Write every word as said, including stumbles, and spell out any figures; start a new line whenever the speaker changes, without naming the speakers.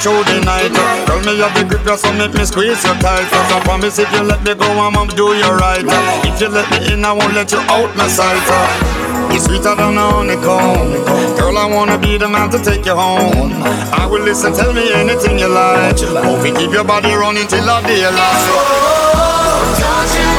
through the night. Girl, me have the grip, so make me squeeze you tight. Cause I promise if you let me go, I'ma do you right. If you let me in, I won't let you out my sight. You're sweeter than a honeycomb. Girl, I wanna be the man to take you home. I will listen, tell me anything you like. Hope we keep your body running till our daylight.
Touch it.